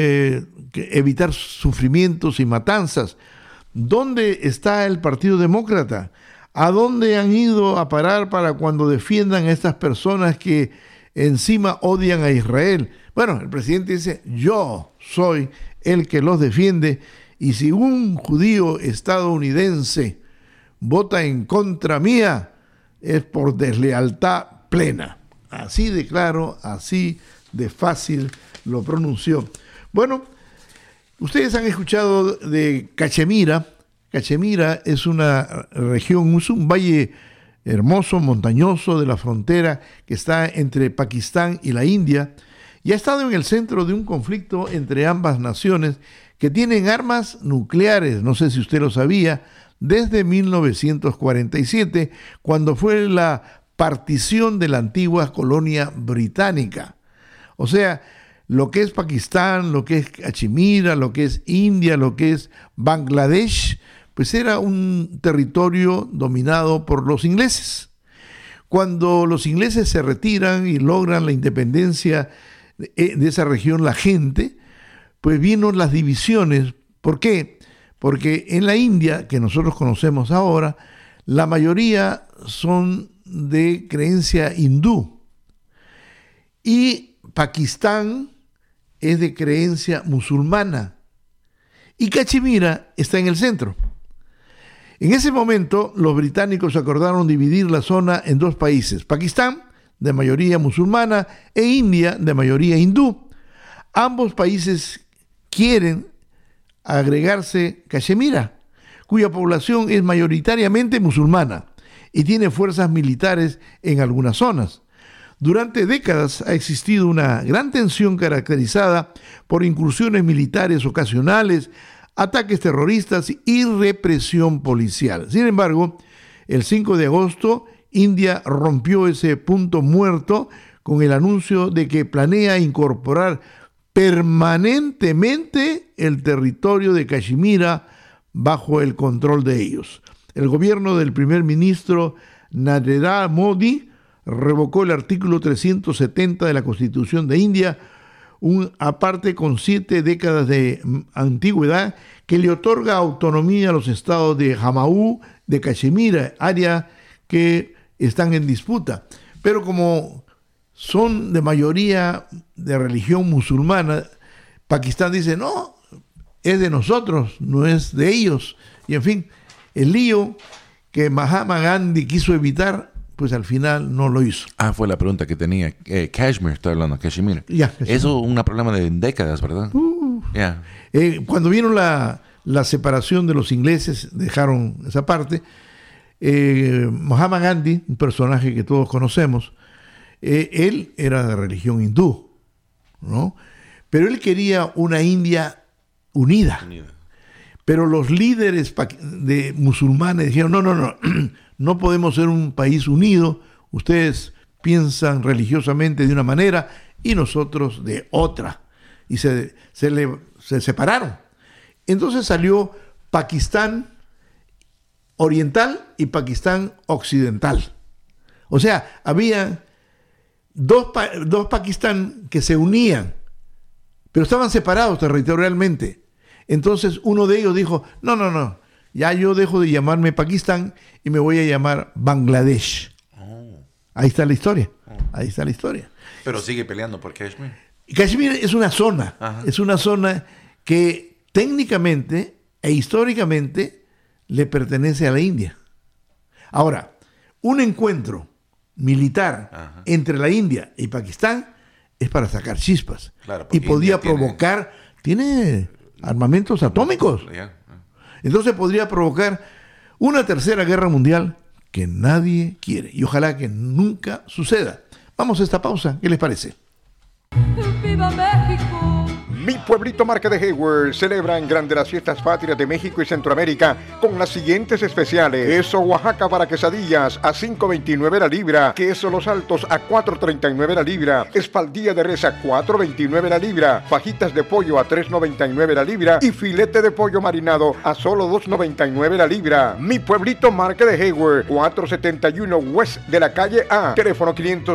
evitar sufrimientos y matanzas. ¿Dónde está el Partido Demócrata? ¿A dónde han ido a parar para cuando defiendan a estas personas que encima odian a Israel? Bueno, el presidente dice, yo soy el que los defiende, y si un judío estadounidense vota en contra mía, es por deslealtad plena. Así de claro, así de fácil lo pronunció. Bueno, ustedes han escuchado de Cachemira. Cachemira es una región, es un valle hermoso, montañoso de la frontera que está entre Pakistán y la India, y ha estado en el centro de un conflicto entre ambas naciones que tienen armas nucleares, no sé si usted lo sabía, desde 1947, cuando fue la partición de la antigua colonia británica. O sea, lo que es Pakistán, lo que es Cachemira, lo que es India, lo que es Bangladesh, pues era un territorio dominado por los ingleses. Cuando los ingleses se retiran y logran la independencia de esa región, la gente, pues vino las divisiones. ¿Por qué? Porque en la India, que nosotros conocemos ahora, la mayoría son de creencia hindú. Y Pakistán es de creencia musulmana. Y Cachemira está en el centro. En ese momento, los británicos acordaron dividir la zona en dos países, Pakistán, de mayoría musulmana, e India, de mayoría hindú. Ambos países quieren agregarse Cachemira, cuya población es mayoritariamente musulmana y tiene fuerzas militares en algunas zonas. Durante décadas ha existido una gran tensión caracterizada por incursiones militares ocasionales, ataques terroristas y represión policial. Sin embargo, el 5 de agosto, India rompió ese punto muerto con el anuncio de que planea incorporar permanentemente el territorio de Cachemira bajo el control de ellos. El gobierno del primer ministro Narendra Modi revocó el artículo 370 de la Constitución de India, aparte con 7 décadas de antigüedad, que le otorga autonomía a los estados de Jammu, de Cachemira, área que están en disputa. Pero como son de mayoría de religión musulmana, Pakistán dice, no, es de nosotros, no es de ellos. Y en fin, el lío que Mahatma Gandhi quiso evitar, pues al final no lo hizo. Fue la pregunta que tenía. Kashmir, estoy hablando, Kashmir. Ya, Eso es un problema de décadas, ¿verdad? Yeah. Cuando vieron la separación de los ingleses, dejaron esa parte. Mahatma Gandhi, un personaje que todos conocemos, él era de religión hindú, ¿no? Pero él quería una India unida. Pero los líderes de musulmanes dijeron, no, no podemos ser un país unido, ustedes piensan religiosamente de una manera y nosotros de otra. Y se separaron. Entonces salió Pakistán Oriental y Pakistán Occidental. O sea, había dos Pakistán que se unían, pero estaban separados territorialmente. Entonces uno de ellos dijo, no, ya yo dejo de llamarme Pakistán y me voy a llamar Bangladesh. Ahí está la historia. Pero sigue peleando por Kashmir. Kashmir es una zona. Ajá. Es una zona que técnicamente e históricamente le pertenece a la India. Ahora, un encuentro militar entre la India y Pakistán es para sacar chispas. Claro, y podía provocar... Tiene armamentos atómicos. Entonces podría provocar una tercera guerra mundial que nadie quiere y ojalá que nunca suceda. Vamos a esta pausa, ¿qué les parece? ¡Viva México! Mi pueblito Market de Hayward celebra en grande las fiestas patrias de México y Centroamérica con las siguientes especiales: queso Oaxaca para quesadillas a $5.29 la libra, queso Los Altos a $4.39 la libra, espaldilla de res a $4.29 la libra, fajitas de pollo a $3.99 la libra y filete de pollo marinado a solo $2.99 la libra. Mi pueblito Market de Hayward, 471 West de la calle A, teléfono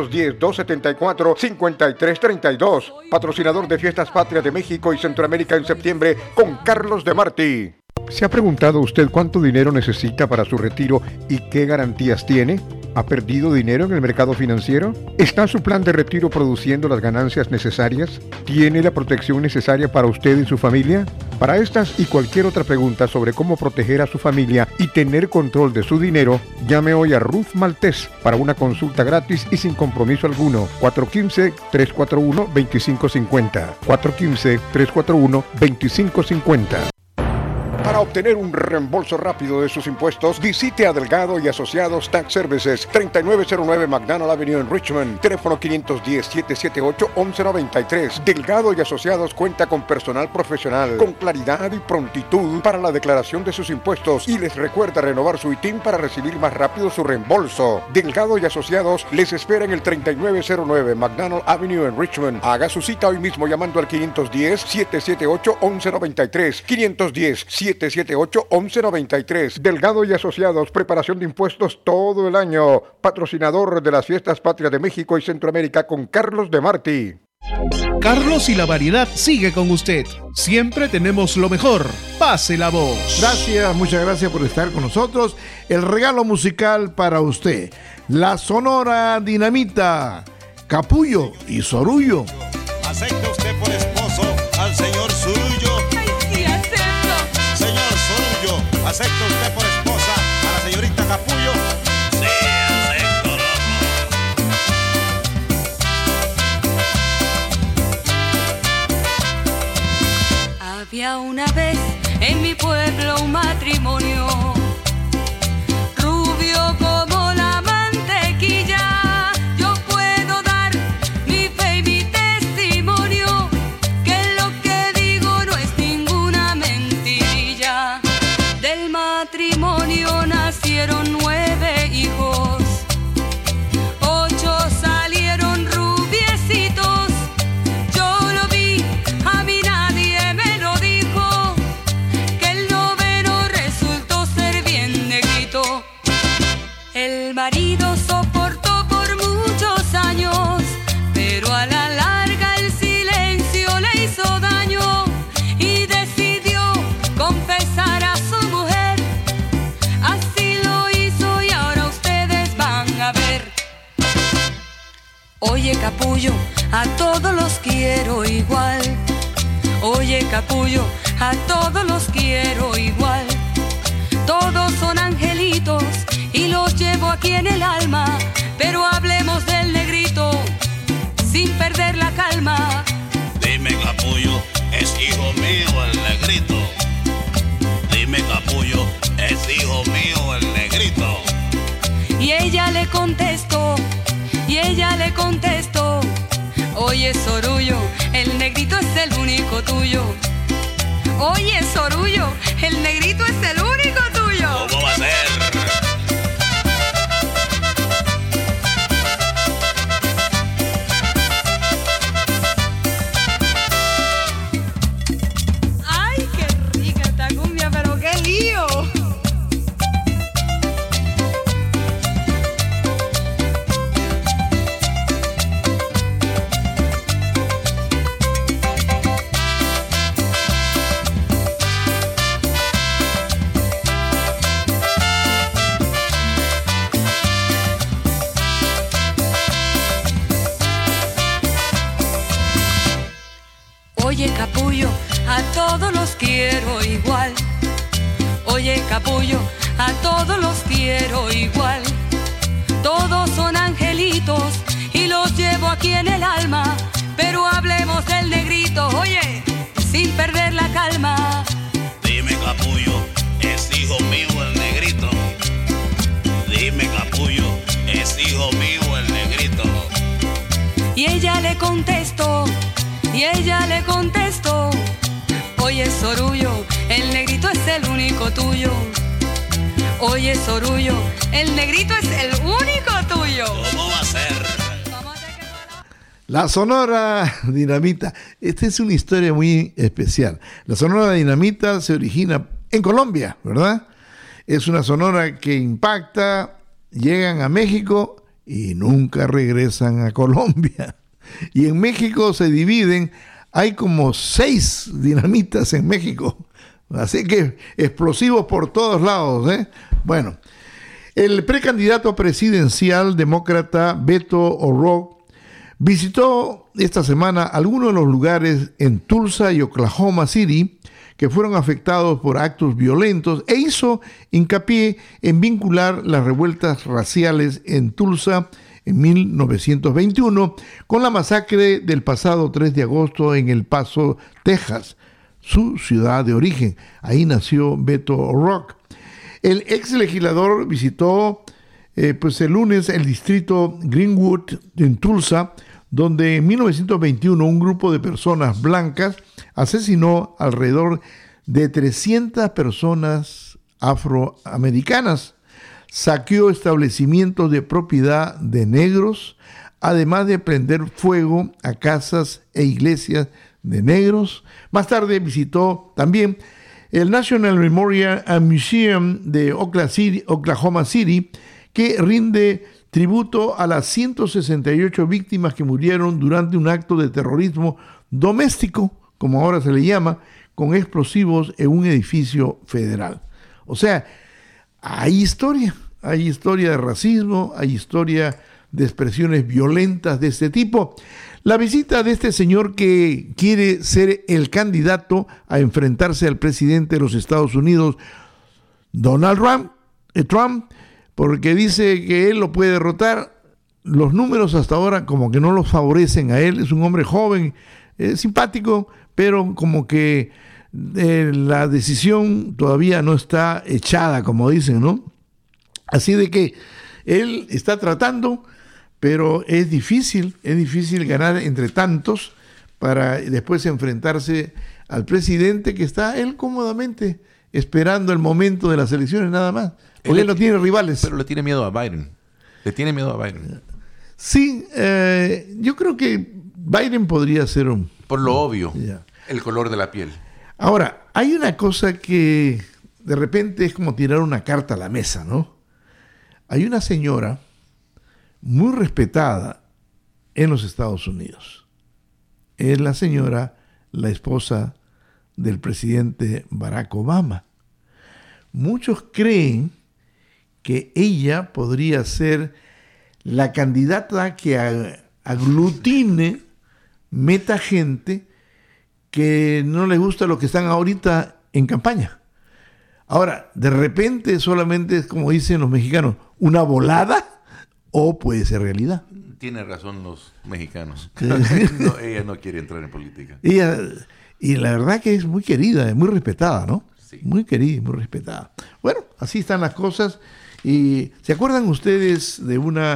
510-274-5332, patrocinador de fiestas patrias de México y Centroamérica en septiembre con Carlos de Marti. ¿Se ha preguntado usted cuánto dinero necesita para su retiro y qué garantías tiene? ¿Ha perdido dinero en el mercado financiero? ¿Está su plan de retiro produciendo las ganancias necesarias? ¿Tiene la protección necesaria para usted y su familia? Para estas y cualquier otra pregunta sobre cómo proteger a su familia y tener control de su dinero, llame hoy a Ruth Maltés para una consulta gratis y sin compromiso alguno. 415-341-2550. 415-341-2550. Para obtener un reembolso rápido de sus impuestos, visite a Delgado y Asociados Tax Services, 3909 McDonald Avenue en Richmond, teléfono 510-778-1193. Delgado y Asociados cuenta con personal profesional, con claridad y prontitud para la declaración de sus impuestos y les recuerda renovar su ITIN para recibir más rápido su reembolso. Delgado y Asociados les espera en el 3909 McDonald Avenue en Richmond. Haga su cita hoy mismo llamando al 510-778-1193. 510-778-1193. Delgado y Asociados, preparación de impuestos todo el año. Patrocinador de las fiestas patrias de México y Centroamérica con Carlos de Marti. Carlos y la variedad sigue con usted. Siempre tenemos lo mejor. Pase la voz. Gracias, muchas gracias por estar con nosotros. El regalo musical para usted. La Sonora Dinamita, Capullo y Sorullo. ¿Acepta usted por esposo al señor Sorullo? ¡Ay, sí, acepto! Señor Sorullo, ¿acepta usted por esposa a la señorita Capullo? Sí, acepto, loco. Había una vez en mi pueblo un matrimonio, rubio como la mantequilla. Yo puedo dar mi fe y mi testimonio, que lo que digo no es ninguna mentirilla. Del matrimonio nacieron 9 hijos, 8 salieron rubiecitos. Yo lo vi, a mí nadie me lo dijo, que el 9º resultó ser bien negrito. El marido soportó por muchos años, pero a la larga el silencio le hizo daño y decidió confesar a su mujer. Así lo hizo y ahora ustedes van a ver. Oye, Capullo, a todos los quiero igual. Oye, Capullo, a todos los quiero igual. Todos son angelitos y los llevo aquí en el alma, pero hablemos del negrito sin perder la calma. Dime, Capullo, ¿es hijo mío el negrito? Dime, Capullo, ¿es hijo mío el negrito? Y ella le contestó, oye, Sorullo, el negrito es el único tuyo. Oye, Sorullo, el negrito es el único tuyo. ¿Cómo va a ser? ¡Ay, qué rica esta cumbia, pero qué lío! Oye, Capullo, a todos los quiero igual. Oye, Capullo, a todos los quiero igual. Todos son angelitos y los llevo aquí en el alma, pero hablemos del negrito. Oye, sin perder la calma. Dime, capullo, es hijo mío el negrito. Dime, capullo, es hijo mío el negrito. Y ella le contestó, oye, Sorullo, el negrito es el único tuyo. Oye, Sorullo, el negrito es el único tuyo. ¿Cómo va a ser? La Sonora Dinamita. Esta es una historia muy especial. La Sonora Dinamita se origina en Colombia, ¿verdad? Es una sonora que impacta, llegan a México y nunca regresan a Colombia. Y en México se dividen, hay como 6 dinamitas en México. Así que explosivos por todos lados, ¿eh? Bueno, el precandidato presidencial demócrata Beto O'Rourke visitó esta semana algunos de los lugares en Tulsa y Oklahoma City que fueron afectados por actos violentos e hizo hincapié en vincular las revueltas raciales en Tulsa en 1921 con la masacre del pasado 3 de agosto en El Paso, Texas, su ciudad de origen. Ahí nació Beto O'Rourke. El ex legislador visitó el lunes el distrito Greenwood en Tulsa, donde en 1921 un grupo de personas blancas asesinó alrededor de 300 personas afroamericanas, saqueó establecimientos de propiedad de negros, además de prender fuego a casas e iglesias de negros. Más tarde visitó también el National Memorial and Museum de Oklahoma City, que rinde tributo a las 168 víctimas que murieron durante un acto de terrorismo doméstico, como ahora se le llama, con explosivos en un edificio federal. O sea, hay historia de racismo, hay historia de expresiones violentas de este tipo. La visita de este señor que quiere ser el candidato a enfrentarse al presidente de los Estados Unidos, Donald Trump, porque dice que él lo puede derrotar. Los números hasta ahora como que no lo favorecen a él. Es un hombre joven, simpático, pero como que la decisión todavía no está echada, como dicen, ¿no? Así de que él está tratando, pero es difícil ganar entre tantos para después enfrentarse al presidente que está él cómodamente esperando el momento de las elecciones nada más. Porque él no tiene rivales. Pero le tiene miedo a Biden. Sí, yo creo que Biden podría ser un... Por lo obvio, el color de la piel. Ahora, hay una cosa que de repente es como tirar una carta a la mesa, ¿no? Hay una señora muy respetada en los Estados Unidos. Es la esposa del presidente Barack Obama. Muchos creen que ella podría ser la candidata que aglutine, meta gente que no le gusta lo que están ahorita en campaña. Ahora, de repente solamente es como dicen los mexicanos, una volada o puede ser realidad. Tienen razón los mexicanos. Ella no quiere entrar en política. Y la verdad que es muy querida, muy respetada, ¿no? Sí. Muy querida y muy respetada. Bueno, así están las cosas. Y ¿se acuerdan ustedes de un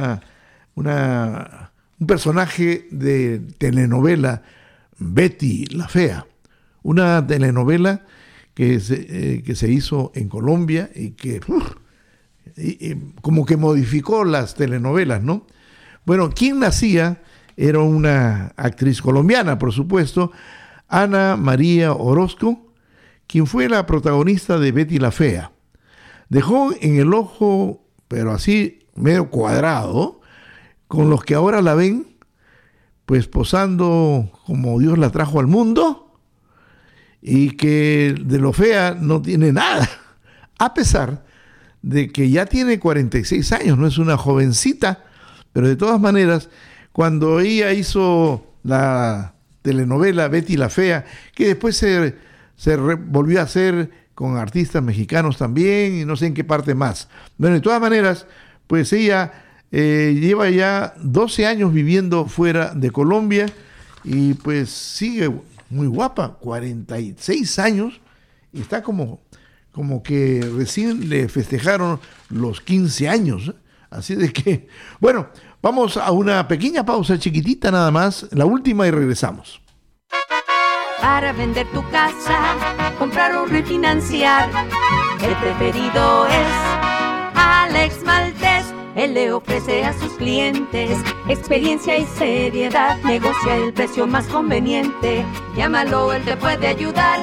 personaje de telenovela, Betty la Fea? Una telenovela que se hizo en Colombia y que como que modificó las telenovelas, ¿no? Bueno, quien nacía era una actriz colombiana, por supuesto, Ana María Orozco, quien fue la protagonista de Betty la Fea. Dejó en el ojo, pero así medio cuadrado, con los que ahora la ven, pues posando como Dios la trajo al mundo, y que de lo fea no tiene nada, a pesar de que ya tiene 46 años, no es una jovencita, pero de todas maneras, cuando ella hizo la telenovela Betty la Fea, que después se volvió a hacer con artistas mexicanos también, y no sé en qué parte más. Bueno, de todas maneras, pues ella lleva ya 12 años viviendo fuera de Colombia, y pues sigue muy guapa, 46 años, y está como que recién le festejaron los 15 años. Así de que, bueno, vamos a una pequeña pausa chiquitita nada más, la última, y regresamos. Para vender tu casa, comprar o refinanciar, el preferido es Alex Maltés. Él le ofrece a sus clientes experiencia y seriedad, negocia el precio más conveniente. Llámalo, él te puede ayudar.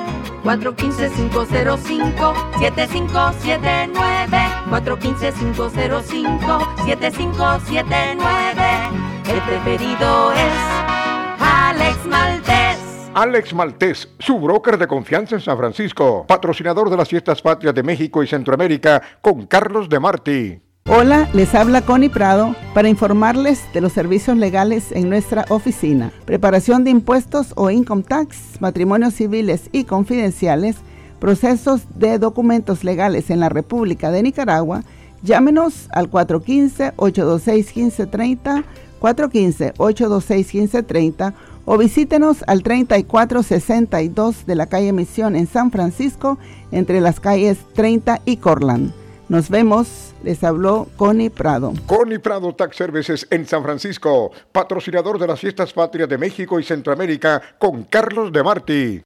415-505-7579, 415-505-7579. El preferido es Alex Maltés. Alex Maltés, su broker de confianza en San Francisco, patrocinador de las Fiestas Patrias de México y Centroamérica, con Carlos de Marti. Hola, les habla Connie Prado para informarles de los servicios legales en nuestra oficina. Preparación de impuestos o income tax, matrimonios civiles y confidenciales, procesos de documentos legales en la República de Nicaragua. Llámenos al 415-826-1530, 415-826-1530 o visítenos al 3462 de la calle Misión en San Francisco, entre las calles 30 y Cortland. Nos vemos. Les habló Connie Prado. Connie Prado Tax Services en San Francisco, patrocinador de las Fiestas Patrias de México y Centroamérica, con Carlos de Marti.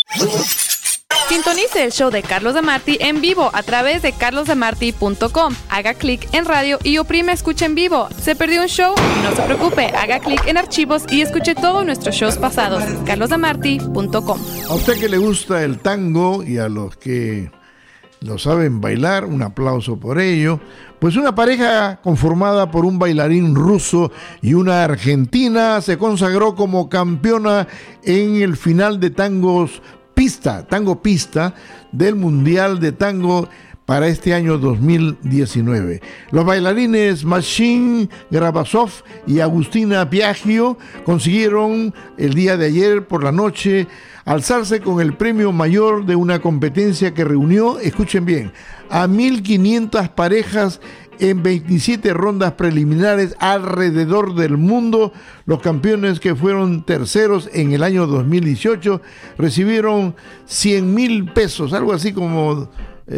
Sintonice el show de Carlos de Marti en vivo a través de carlosdemarti.com. Haga clic en radio y oprime escucha en vivo. ¿Se perdió un show? No se preocupe, haga clic en archivos y escuche todos nuestros shows pasados. carlosdemarti.com. A usted que le gusta el tango y a los que lo saben bailar, un aplauso por ello. Pues una pareja conformada por un bailarín ruso y una argentina se consagró como campeona en el final de tango pista del Mundial de Tango para este año 2019. Los bailarines Maxim Grabasov y Agustina Piaggio consiguieron el día de ayer por la noche alzarse con el premio mayor de una competencia que reunió, escuchen bien, a 1.500 parejas en 27 rondas preliminares alrededor del mundo. Los campeones, que fueron terceros en el año 2018, recibieron 100,000 pesos, algo así como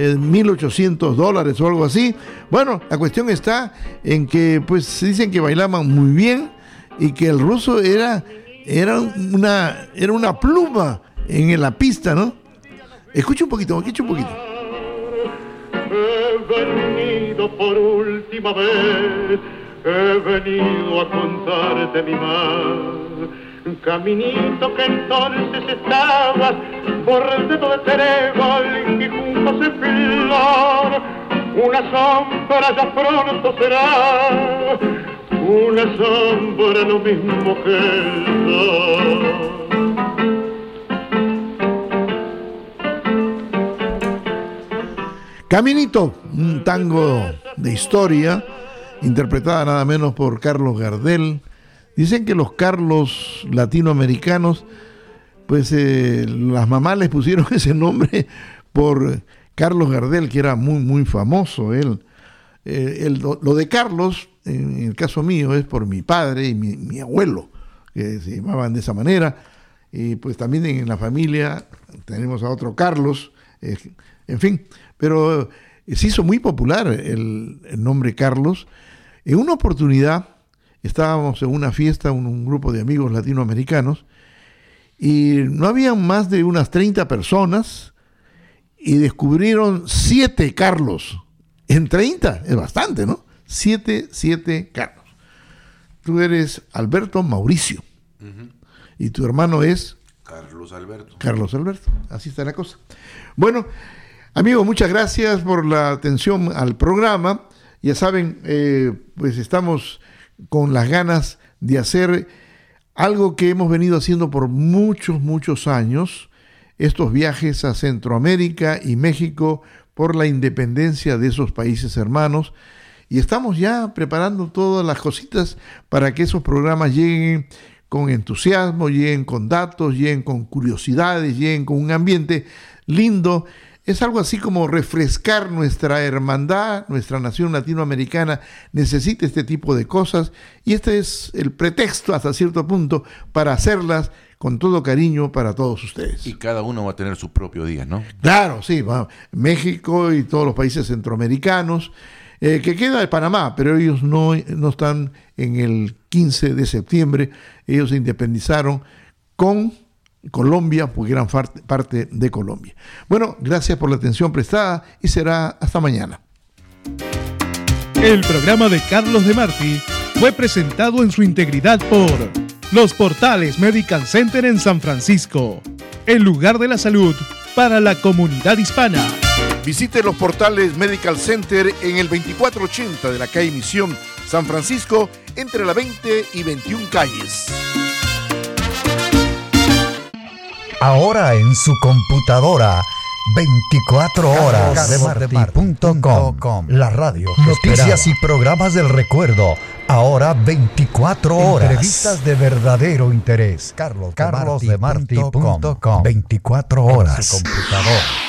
$1,800 o algo así. Bueno, la cuestión está en que pues dicen que bailaban muy bien y que el ruso era una pluma en la pista, ¿no? Escucha un poquito. He venido por última vez, he venido a contarte mi mal. Caminito que entonces estabas bordeado de trébol y juntos en pilar. Una sombra ya pronto será, una sombra lo mismo que el sol. Caminito, un tango de historia, interpretada nada menos por Carlos Gardel. Dicen que los Carlos latinoamericanos, pues las mamás les pusieron ese nombre por Carlos Gardel, que era muy, muy famoso. Lo de Carlos, en el caso mío, es por mi padre y mi abuelo, que se llamaban de esa manera. Y pues también en la familia tenemos a otro Carlos, en fin. Pero se hizo muy popular el nombre Carlos. En una oportunidad estábamos en una fiesta, un grupo de amigos latinoamericanos, y no habían más de unas 30 personas, y descubrieron 7 Carlos. En 30, es bastante, ¿no? 7 Carlos. Tú eres Alberto Mauricio. Uh-huh. Y tu hermano es Carlos Alberto. Así está la cosa. Bueno, amigos, muchas gracias por la atención al programa. Ya saben, pues estamos con las ganas de hacer algo que hemos venido haciendo por muchos años, estos viajes a Centroamérica y México por la independencia de esos países hermanos, y estamos ya preparando todas las cositas para que esos programas lleguen con entusiasmo, lleguen con datos, lleguen con curiosidades, lleguen con un ambiente lindo. Es algo así como refrescar nuestra hermandad, nuestra nación latinoamericana necesita este tipo de cosas, y este es el pretexto hasta cierto punto para hacerlas con todo cariño para todos ustedes. Y cada uno va a tener su propio día, ¿no? Claro, sí, México y todos los países centroamericanos, que queda de Panamá, pero ellos no están en el 15 de septiembre, ellos se independizaron con Colombia, porque eran parte de Colombia. Bueno, gracias por la atención prestada y será hasta mañana. El programa de Carlos de Martí fue presentado en su integridad por Los Portales Medical Center en San Francisco, el lugar de la salud para la comunidad hispana. Visite Los Portales Medical Center en el 2480 de la calle Misión, San Francisco, entre la 20 y 21 calles. Ahora en su computadora, 24 horas carlosdemarti.com. La radio. Noticias y programas del recuerdo. Ahora 24 horas. Entrevistas de verdadero interés. carlosdemarti.com. 24 horas. En su computadora.